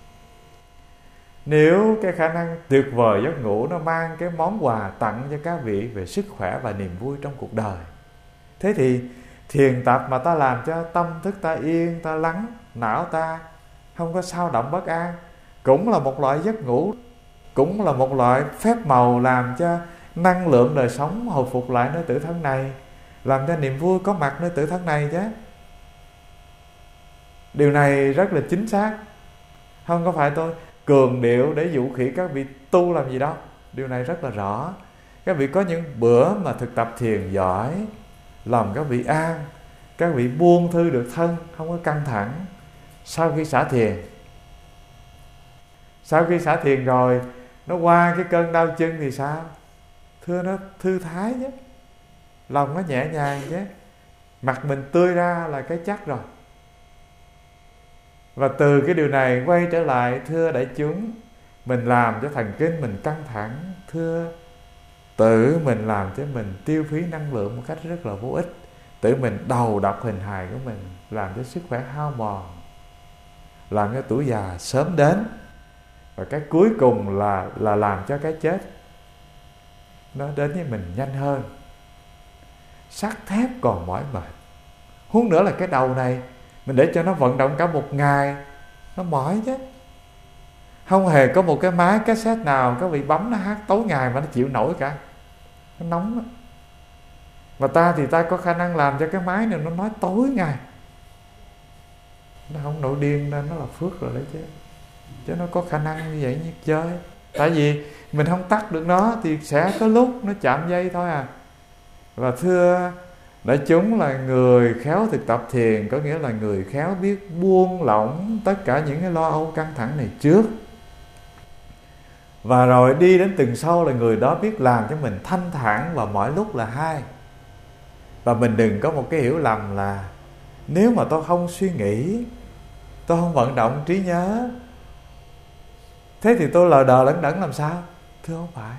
Nếu cái khả năng tuyệt vời giấc ngủ nó mang cái món quà tặng cho các vị về sức khỏe và niềm vui trong cuộc đời, thế thì thiền tập mà ta làm cho tâm thức ta yên, ta lắng, não ta không có sao động bất an, cũng là một loại giấc ngủ, cũng là một loại phép màu làm cho năng lượng đời sống hồi phục lại nơi tử thân này, làm cho niềm vui có mặt nơi tử thân này chứ. Điều này rất là chính xác. Không có phải tôi cường điệu để dụ khỉ các vị tu làm gì đó. Điều này rất là rõ. Các vị có những bữa mà thực tập thiền giỏi, lòng các vị an, các vị buông thư được thân, không có căng thẳng. Sau khi xả thiền, Sau khi xả thiền rồi, nó qua cái cơn đau chân thì sao? Thưa, nó thư thái chứ, lòng nó nhẹ nhàng chứ, mặt mình tươi ra là cái chắc rồi. Và từ cái điều này quay trở lại, thưa đại chúng, mình làm cho thần kinh mình căng thẳng, thưa, tự mình làm cho mình tiêu phí năng lượng một cách rất là vô ích. Tự mình đầu độc hình hài của mình, làm cho sức khỏe hao mòn, làm cho tuổi già sớm đến. Và cái cuối cùng là, là làm cho cái chết nó đến với mình nhanh hơn. Sắt thép còn mỏi mệt, huống nữa là cái đầu này mình để cho nó vận động cả một ngày, nó mỏi chứ. Không hề có một cái máy cassette nào các vị bấm nó hát tối ngày mà nó chịu nổi cả. Nó nóng đó. Và ta thì ta có khả năng làm cho cái máy này nó nói tối ngày. Nó không nổi điên nên nó là phước rồi đấy chứ. Chứ nó có khả năng như vậy như chơi. Tại vì mình không tắt được nó thì sẽ có lúc nó chạm dây thôi à. Và thưa đại chúng, là người khéo thực tập thiền có nghĩa là người khéo biết buông lỏng tất cả những cái lo âu căng thẳng này trước, và rồi đi đến từng sâu là người đó biết làm cho mình thanh thản và mọi lúc là hai. Và mình đừng có một cái hiểu lầm là nếu mà tôi không suy nghĩ, tôi không vận động trí nhớ, thế thì tôi lờ đờ lẫn đẫn làm sao? Thưa, không phải.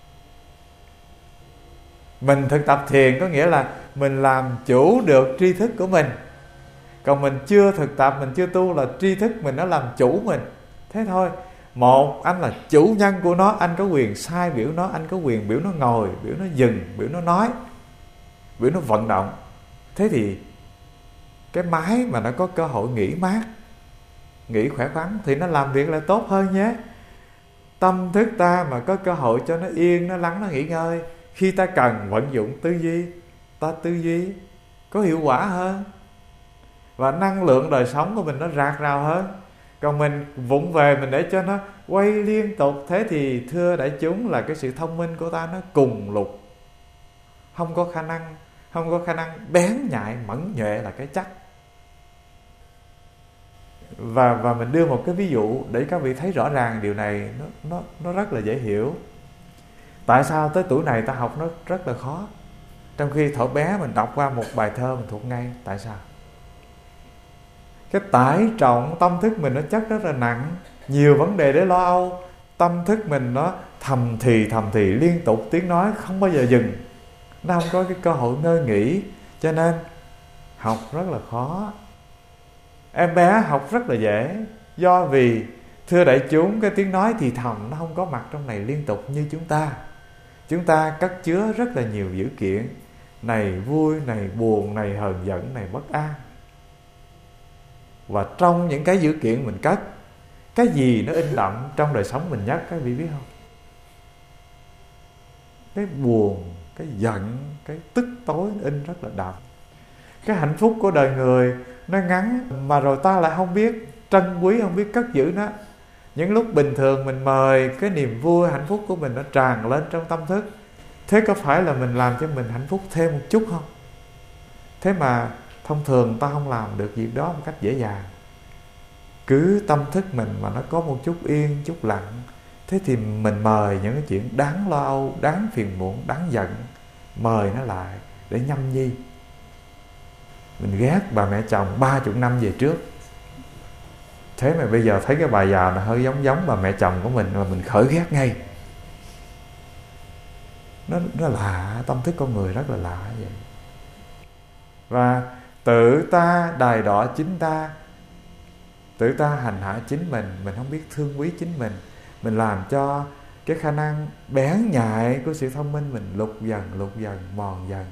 Mình thực tập thiền có nghĩa là mình làm chủ được tri thức của mình. Còn mình chưa thực tập, mình chưa tu là tri thức mình nó làm chủ mình. Thế thôi. Một, anh là chủ nhân của nó, anh có quyền sai biểu nó, anh có quyền biểu nó ngồi, biểu nó dừng, biểu nó nói, biểu nó vận động. Thế thì cái máy mà nó có cơ hội nghỉ mát, nghỉ khỏe khoắn thì nó làm việc là tốt hơn nhé. Tâm thức ta mà có cơ hội cho nó yên, nó lắng, nó nghỉ ngơi, khi ta cần vận dụng tư duy, ta tư duy có hiệu quả hơn, và năng lượng đời sống của mình nó rạc rào hơn. Còn mình vụng về, mình để cho nó quay liên tục, thế thì thưa đại chúng là cái sự thông minh của ta nó cùng lục, không có khả năng không có khả năng bén nhạy mẫn nhuệ là cái chắc. Và và mình đưa một cái ví dụ để các vị thấy rõ ràng điều này, nó nó nó rất là dễ hiểu. Tại sao tới tuổi này ta học nó rất là khó, trong khi thuở bé mình đọc qua một bài thơ mình thuộc ngay? Tại sao? Cái tải trọng tâm thức mình nó chất rất là nặng, nhiều vấn đề để lo âu. Tâm thức mình nó thầm thì thầm thì liên tục, tiếng nói không bao giờ dừng, nó không có cái cơ hội ngơi nghỉ, cho nên học rất là khó. Em bé học rất là dễ, do vì thưa đại chúng, cái tiếng nói thì thầm nó không có mặt trong này liên tục như chúng ta. Chúng ta cất chứa rất là nhiều dữ kiện, này vui, này buồn, này hờn giận, này bất an. Và trong những cái dữ kiện mình cất, cái gì nó in đậm trong đời sống mình nhất, các vị biết không? Cái buồn, cái giận, cái tức tối nó in rất là đậm. Cái hạnh phúc của đời người nó ngắn, mà rồi ta lại không biết trân quý, không biết cất giữ nó. Những lúc bình thường mình mời cái niềm vui, hạnh phúc của mình nó tràn lên trong tâm thức. Thế có phải là mình làm cho mình hạnh phúc thêm một chút không? Thế mà thông thường ta không làm được việc đó một cách dễ dàng. Cứ tâm thức mình mà nó có một chút yên, chút lặng, thế thì mình mời những cái chuyện đáng lo âu, đáng phiền muộn, đáng giận, mời nó lại để nhâm nhi. Mình ghét bà mẹ chồng ba chục năm về trước, thế mà bây giờ thấy cái bà già nó hơi giống giống bà mẹ chồng của mình, mà mình khởi ghét ngay. Nó, nó lạ, tâm thức con người rất là lạ vậy. Và tự ta đày đọa chính ta, tự ta hành hạ chính mình, mình không biết thương quý chính mình. Mình làm cho cái khả năng bén nhạy của sự thông minh mình lụt dần, lụt dần, mòn dần.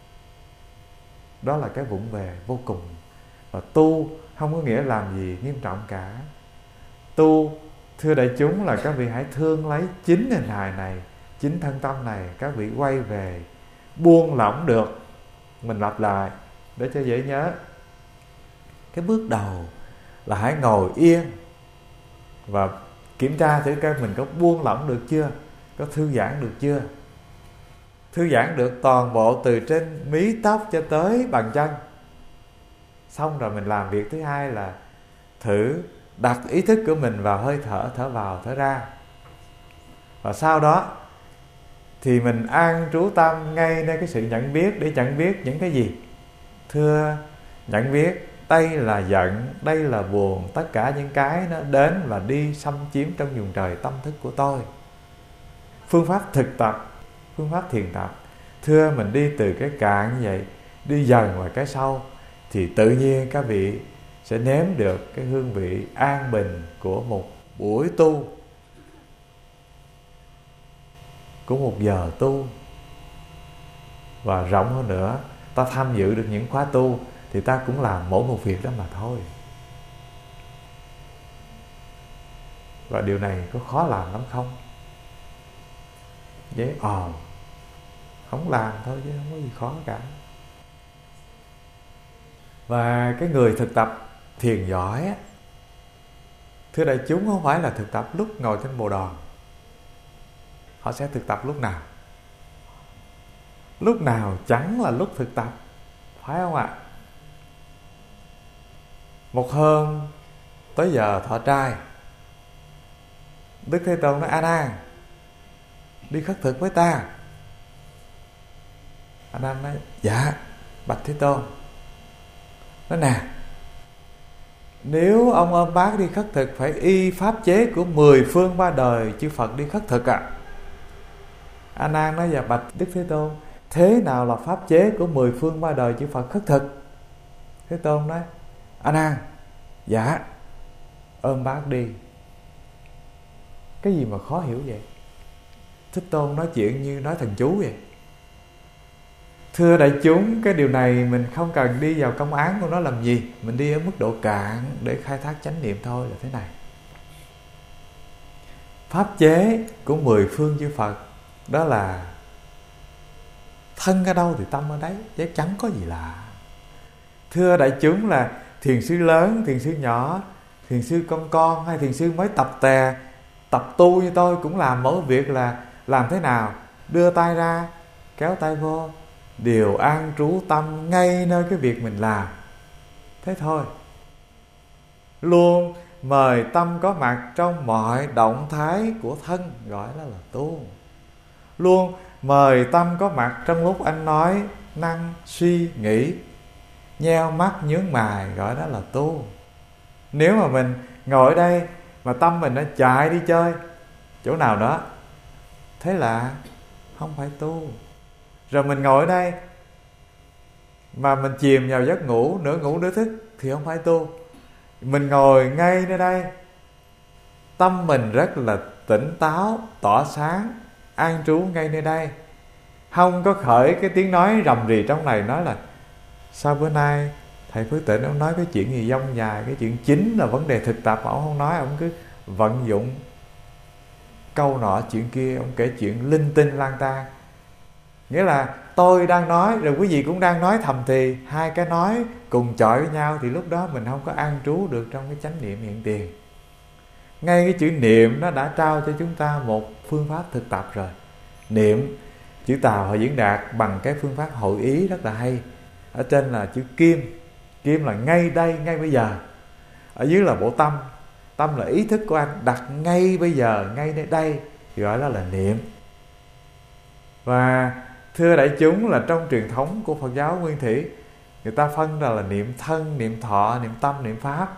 Đó là cái vụng về vô cùng. Và tu không có nghĩa làm gì nghiêm trọng cả. Tu, thưa đại chúng, là các vị hãy thương lấy chính hình hài này, chính thân tâm này, các vị quay về, buông lỏng được. Mình lặp lại để cho dễ nhớ. Cái bước đầu là hãy ngồi yên và kiểm tra thử coi mình có buông lỏng được chưa, có thư giãn được chưa. Thư giãn được toàn bộ từ trên mí tóc cho tới bàn chân. Xong rồi mình làm việc thứ hai là thử đặt ý thức của mình vào hơi thở, thở vào, thở ra. Và sau đó thì mình an trú tâm ngay nơi cái sự nhận biết, để nhận biết những cái gì? Thưa, nhận biết đây là giận, đây là buồn, tất cả những cái nó đến và đi xâm chiếm trong vùng trời tâm thức của tôi. Phương pháp thực tập, phương pháp thiền tập, thưa mình đi từ cái cạn như vậy, đi dần vào cái sâu, thì tự nhiên các vị sẽ nếm được cái hương vị an bình của một buổi tu, của một giờ tu. Và rộng hơn nữa, ta tham dự được những khóa tu thì ta cũng làm mỗi một việc đó mà thôi. Và điều này có khó làm lắm không? Dễ ờ không làm thôi chứ không có gì khó cả. Và cái người thực tập thiền giỏi á, thưa đại chúng, không phải là thực tập lúc ngồi trên bồ đòn. Họ sẽ thực tập lúc nào? Lúc nào chẳng là lúc thực tập, phải không ạ? Một hôm tới giờ thọ trai, Đức Thế Tôn nói: A Nan, đi khất thực với ta. A Nan nói: Dạ bạch Thế Tôn. Nói nè, nếu ông ôm bác đi khất thực phải y pháp chế của mười phương ba đời chư Phật đi khất thực ạ. À? A Nan nói: Dạ bạch Đức Thế Tôn, thế nào là pháp chế của mười phương ba đời chư Phật khất thực? Thế Tôn nói: A Nan, dạ ôm bác đi. Cái gì mà khó hiểu vậy? Thích Tôn nói chuyện như nói thần chú vậy. Thưa đại chúng, cái điều này mình không cần đi vào công án của nó làm gì. Mình đi ở mức độ cạn để khai thác chánh niệm thôi là thế này. Pháp chế của mười phương chư Phật đó là thân ở đâu thì tâm ở đấy, chứ chẳng có gì lạ. Thưa đại chúng, là thiền sư lớn, thiền sư nhỏ, thiền sư con con hay thiền sư mới tập tè, tập tu như tôi cũng làm mỗi việc là làm thế nào đưa tay ra, kéo tay vô, điều an trú tâm ngay nơi cái việc mình làm. Thế thôi. Luôn mời tâm có mặt trong mọi động thái của thân, gọi đó là tu. luôn mời tâm có mặt trong lúc anh nói năng suy nghĩ, nheo mắt nhướng mày, gọi đó là tu. Nếu mà mình ngồi ở đây mà tâm mình nó chạy đi chơi chỗ nào đó, thế là không phải tu. Rồi mình ngồi ở đây mà mình chìm vào giấc ngủ, nửa ngủ nửa thức, thì không phải tu. Mình ngồi ngay nơi đây, tâm mình rất là tỉnh táo, tỏa sáng, an trú ngay nơi đây, không có khởi cái tiếng nói rầm rì trong này, nói là sao bữa nay thầy Phước Tịnh ông nói cái chuyện gì dông dài, cái chuyện chính là vấn đề thực tập ông không nói, ông cứ vận dụng câu nọ chuyện kia, ông kể chuyện linh tinh lang tan. Nghĩa là tôi đang nói rồi quý vị cũng đang nói thầm thì, hai cái nói cùng chọi với nhau, thì lúc đó mình không có an trú được trong cái chánh niệm hiện tiền. Ngay cái chữ niệm nó đã trao cho chúng ta một phương pháp thực tập rồi. Niệm, chữ Tàu họ diễn đạt bằng cái phương pháp hội ý rất là hay. Ở trên là chữ kim, kim là ngay đây, ngay bây giờ. Ở dưới là bộ tâm, tâm là ý thức của anh đặt ngay bây giờ, ngay nơi đây, thì gọi đó là niệm. Và thưa đại chúng, là trong truyền thống của Phật giáo Nguyên Thủy, người ta phân ra là niệm thân, niệm thọ, niệm tâm, niệm pháp.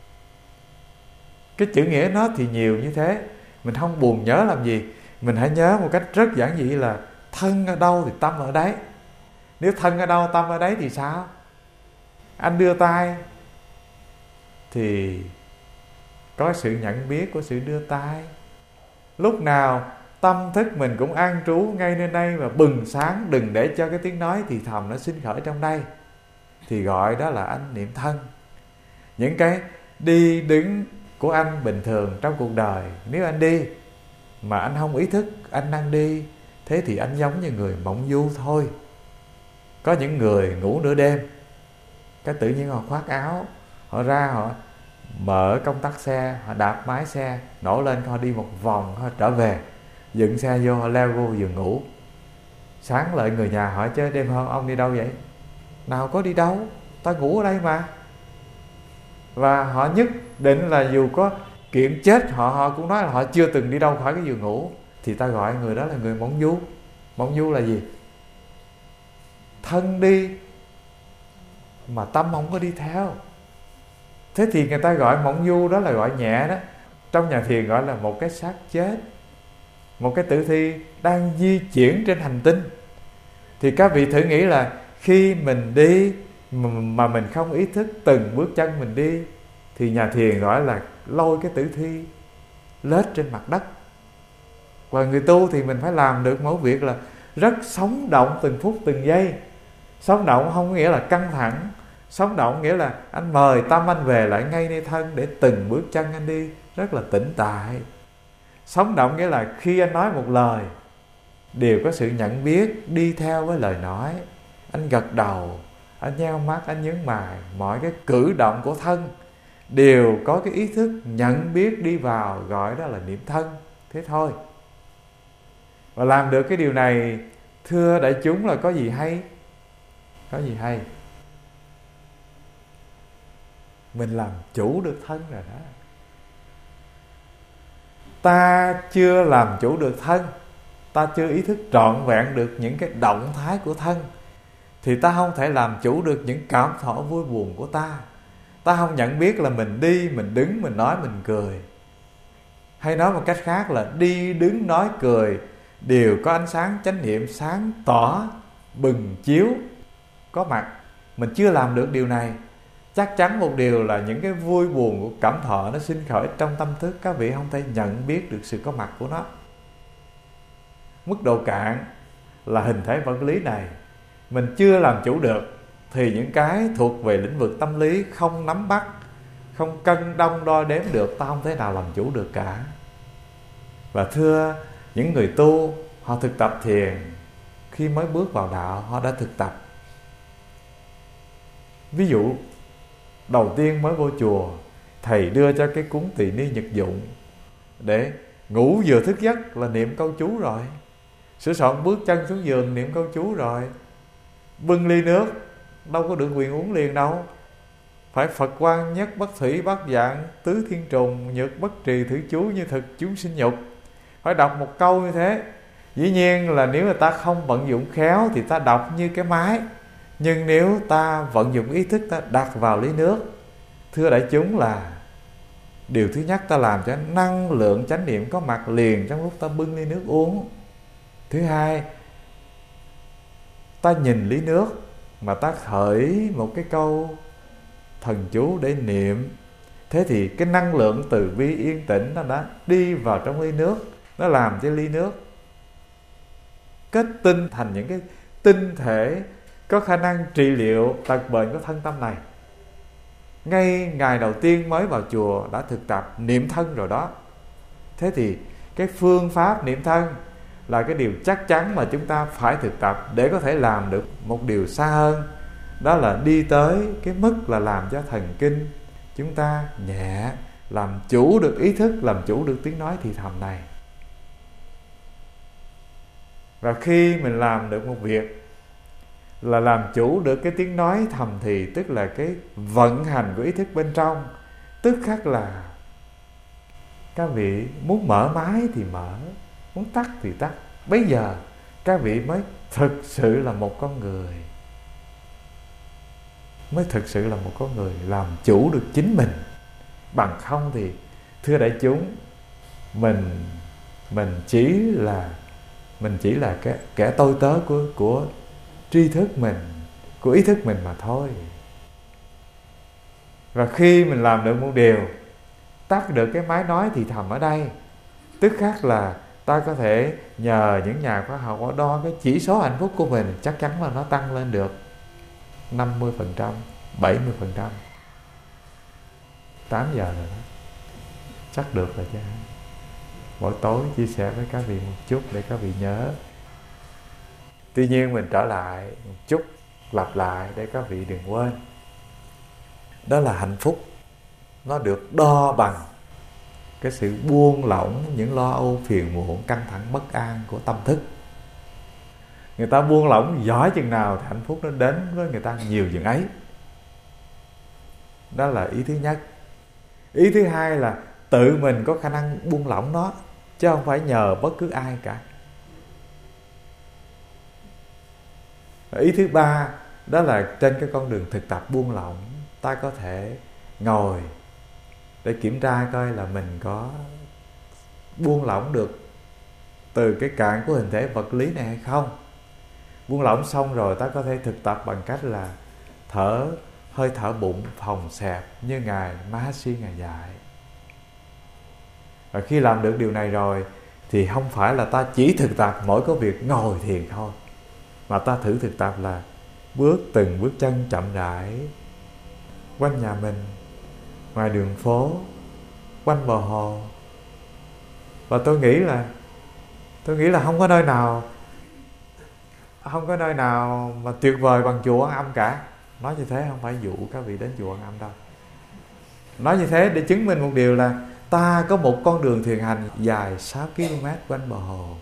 Cái chữ nghĩa nó thì nhiều như thế, mình không buồn nhớ làm gì. Mình hãy nhớ một cách rất giản dị là thân ở đâu thì tâm ở đấy. Nếu thân ở đâu tâm ở đấy thì sao? Anh đưa tay thì có sự nhận biết của sự đưa tay. Lúc nào tâm thức mình cũng an trú ngay nơi đây và bừng sáng, đừng để cho cái tiếng nói thì thầm nó sinh khởi trong đây, thì gọi đó là anh niệm thân. Những cái đi đứng của anh bình thường trong cuộc đời, nếu anh đi mà anh không ý thức anh đang đi, thế thì anh giống như người mộng du thôi. Có những người ngủ nửa đêm, cái tự nhiên họ khoác áo, họ ra họ mở công tắc xe, họ đạp máy xe, nổ lên, họ đi một vòng, họ trở về, dựng xe vô, họ leo vô giường ngủ. Sáng lại người nhà hỏi chứ đêm hôm ông đi đâu vậy? Nào có đi đâu, ta ngủ ở đây mà. Và họ nhất định là dù có kiện chết họ, họ cũng nói là họ chưa từng đi đâu khỏi cái giường ngủ. Thì ta gọi người đó là người mộng du. Mộng du là gì? Thân đi mà tâm không có đi theo. Thế thì người ta gọi mộng du đó là gọi nhẹ đó. Trong nhà thiền gọi là một cái xác chết, một cái tử thi đang di chuyển trên hành tinh. Thì các vị thử nghĩ là khi mình đi mà mình không ý thức từng bước chân mình đi, thì nhà thiền gọi là lôi cái tử thi lết trên mặt đất. Và người tu thì mình phải làm được một việc là rất sống động từng phút từng giây. Sống động không có nghĩa là căng thẳng, sống động nghĩa là anh mời tâm anh về lại ngay nơi thân, để từng bước chân anh đi rất là tĩnh tại. Sống động nghĩa là khi anh nói một lời đều có sự nhận biết đi theo với lời nói. Anh gật đầu, anh nheo mắt, anh nhướng mày, mọi cái cử động của thân đều có cái ý thức nhận biết đi vào, gọi đó là niệm thân. Thế thôi. Và làm được cái điều này, thưa đại chúng, là có gì hay? Có gì hay? Mình làm chủ được thân rồi đó. Ta chưa làm chủ được thân, ta chưa ý thức trọn vẹn được những cái động thái của thân, thì ta không thể làm chủ được những cảm thọ vui buồn của ta. Ta không nhận biết là mình đi, mình đứng, mình nói, mình cười. Hay nói một cách khác là đi, đứng, nói, cười đều có ánh sáng chánh niệm sáng tỏ, bừng chiếu, có mặt. Mình chưa làm được điều này. Chắc chắn một điều là những cái vui buồn của cảm thọ nó sinh khởi trong tâm thức, các vị không thể nhận biết được sự có mặt của nó. Mức độ cạn là hình thể vật lý này mình chưa làm chủ được, thì những cái thuộc về lĩnh vực tâm lý không nắm bắt, không cân đong đo đếm được, ta không thể nào làm chủ được cả. Và thưa những người tu, họ thực tập thiền, khi mới bước vào đạo họ đã thực tập. Ví dụ đầu tiên mới vô chùa, thầy đưa cho cái cuốn Tỳ Ni Nhật Dụng, để ngủ vừa thức giấc là niệm câu chú rồi, sửa soạn bước chân xuống giường niệm câu chú rồi. Bưng ly nước đâu có được quyền uống liền đâu, phải Phật quan nhất bất thủy bất dạng, tứ thiên trùng nhược bất trì thử chú, như thực chúng sinh nhục. Phải đọc một câu như thế Dĩ nhiên là nếu mà ta không vận dụng khéo thì ta đọc như cái máy. Nhưng nếu ta vận dụng ý thức, ta đặt vào ly nước, thưa đại chúng, là điều thứ nhất, ta làm cho năng lượng chánh niệm có mặt liền trong lúc ta bưng ly nước uống. Thứ hai, ta nhìn ly nước mà ta khởi một cái câu thần chú để niệm. Thế thì cái năng lượng từ bi yên tĩnh nó đã đi vào trong ly nước, nó làm cho ly nước kết tinh thành những cái tinh thể có khả năng trị liệu tật bệnh của thân tâm này. Ngay ngày đầu tiên mới vào chùa đã thực tập niệm thân rồi đó. Thế thì cái phương pháp niệm thân là cái điều chắc chắn mà chúng ta phải thực tập để có thể làm được một điều xa hơn. Đó là đi tới cái mức là làm cho thần kinh chúng ta nhẹ, làm chủ được ý thức, làm chủ được tiếng nói thì thầm này. Và khi mình làm được một việc là làm chủ được cái tiếng nói thầm thì, tức là cái vận hành của ý thức bên trong, tức khắc là các vị muốn mở máy thì mở, muốn tắt thì tắt. Bây giờ các vị mới thực sự là một con người, mới thực sự là một con người làm chủ được chính mình. Bằng không thì thưa đại chúng, mình mình chỉ là mình chỉ là cái kẻ tôi tớ của của tri thức mình, của ý thức mình mà thôi. Và khi mình làm được một điều, tắt được cái máy nói thì thầm ở đây, tức khắc là ta có thể nhờ những nhà khoa học đo cái chỉ số hạnh phúc của mình, chắc chắn là nó tăng lên được năm mươi phần trăm, bảy mươi phần trăm. Tám giờ rồi đó, chắc được rồi chứ. Mỗi tối chia sẻ với các vị một chút để các vị nhớ. Tuy nhiên mình trở lại một chút, lặp lại để các vị đừng quên. Đó là hạnh phúc, nó được đo bằng cái sự buông lỏng những lo âu phiền muộn, căng thẳng, bất an của tâm thức. Người ta buông lỏng giỏi chừng nào thì hạnh phúc nó đến với người ta nhiều chừng ấy. Đó là ý thứ nhất. Ý thứ hai là tự mình có khả năng buông lỏng nó, chứ không phải nhờ bất cứ ai cả. Ý thứ ba, đó là trên cái con đường thực tập buông lỏng, ta có thể ngồi để kiểm tra coi là mình có buông lỏng được từ cái cạn của hình thể vật lý này hay không. Buông lỏng xong rồi ta có thể thực tập bằng cách là thở, hơi thở bụng phồng xẹp như Ngài Mahasi Ngài dạy. Và khi làm được điều này rồi thì không phải là ta chỉ thực tập mỗi có việc ngồi thiền thôi, mà ta thử thực tập là bước từng bước chân chậm rãi quanh nhà mình, ngoài đường phố, quanh bờ hồ. Và tôi nghĩ là tôi nghĩ là không có nơi nào không có nơi nào mà tuyệt vời bằng chùa Quan Âm cả. Nói như thế không phải dụ các vị đến chùa Quan Âm đâu. Nói như thế để chứng minh một điều là ta có một con đường thiền hành dài sáu ki lô mét quanh bờ hồ.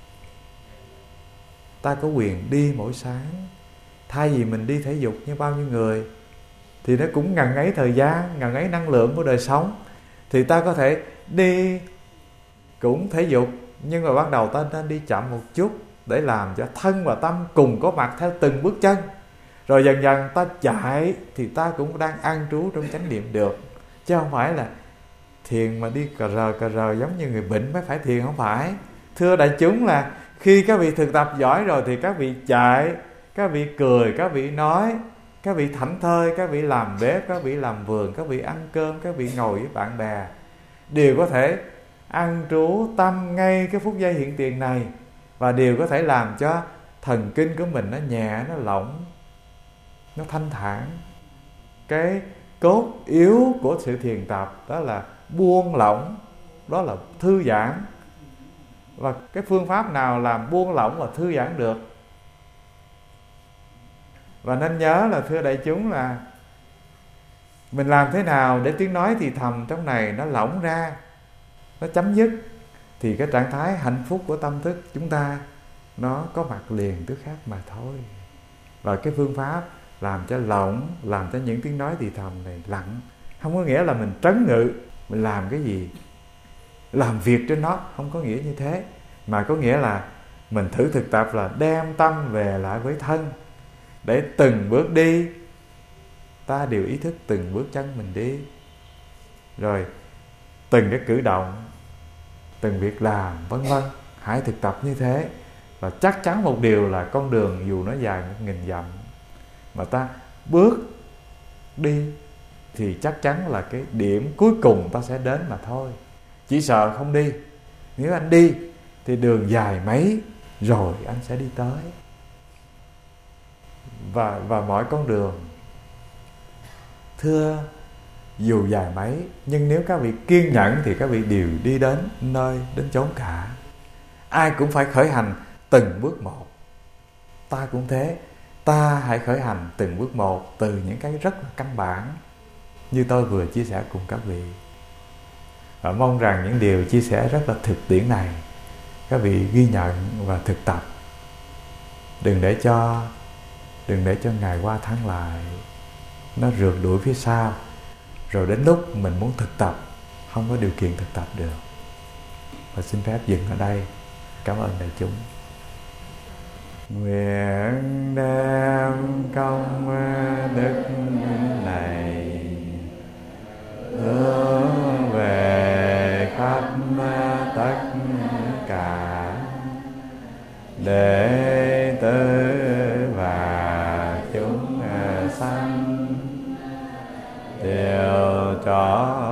Ta có quyền đi mỗi sáng. Thay vì mình đi thể dục như bao nhiêu người thì nó cũng ngần ấy thời gian, ngần ấy năng lượng của đời sống, thì ta có thể đi cũng thể dục, nhưng mà ban đầu ta nên đi chậm một chút để làm cho thân và tâm cùng có mặt theo từng bước chân. Rồi dần dần ta chạy thì ta cũng đang an trú trong chánh niệm được, chứ không phải là thiền mà đi cà rờ cà rờ giống như người bệnh mới phải thiền, không phải. Thưa đại chúng, là khi các vị thực tập giỏi rồi thì các vị chạy, các vị cười, các vị nói, các vị thảnh thơi, các vị làm bếp, các vị làm vườn, các vị ăn cơm, các vị ngồi với bạn bè, đều có thể an trú tâm ngay cái phút giây hiện tiền này, và đều có thể làm cho thần kinh của mình nó nhẹ, nó lỏng, nó thanh thản. Cái cốt yếu của sự thiền tập đó là buông lỏng, đó là thư giãn. Và cái phương pháp nào làm buông lỏng và thư giãn được? Và nên nhớ là thưa đại chúng, là mình làm thế nào để tiếng nói thì thầm trong này nó lỏng ra, nó chấm dứt, thì cái trạng thái hạnh phúc của tâm thức chúng ta nó có mặt liền tức khác mà thôi. Và cái phương pháp làm cho lỏng, làm cho những tiếng nói thì thầm này lặng, không có nghĩa là mình trấn ngự, mình làm cái gì, làm việc trên nó, không có nghĩa như thế, mà có nghĩa là Mình thử thực tập là đem tâm về lại với thân, để từng bước đi ta đều ý thức từng bước chân mình đi. Rồi từng cái cử động, từng việc làm vân vân, hãy thực tập như thế. Và chắc chắn một điều là con đường dù nó dài một nghìn dặm, mà ta bước đi thì chắc chắn là cái điểm cuối cùng ta sẽ đến mà thôi. Chỉ sợ không đi. Nếu anh đi thì đường dài mấy rồi anh sẽ đi tới. Và, và mọi con đường, thưa, dù dài mấy, nhưng nếu các vị kiên nhẫn thì các vị đều đi đến nơi, đến chốn cả. Ai cũng phải khởi hành từng bước một. Ta cũng thế. Ta hãy khởi hành từng bước một, từ những cái rất là căn bản như tôi vừa chia sẻ cùng các vị. Và mong rằng những điều chia sẻ rất là thực tiễn này các vị ghi nhận và thực tập. Đừng để cho Đừng để cho ngày qua tháng lại nó rượt đuổi phía sau, rồi đến lúc mình muốn thực tập không có điều kiện thực tập được. Và xin phép dừng ở đây. Cảm ơn đại chúng. Nguyện đem công đức này hướng về khắp tất cả đệ tử và chúng sanh, đều cho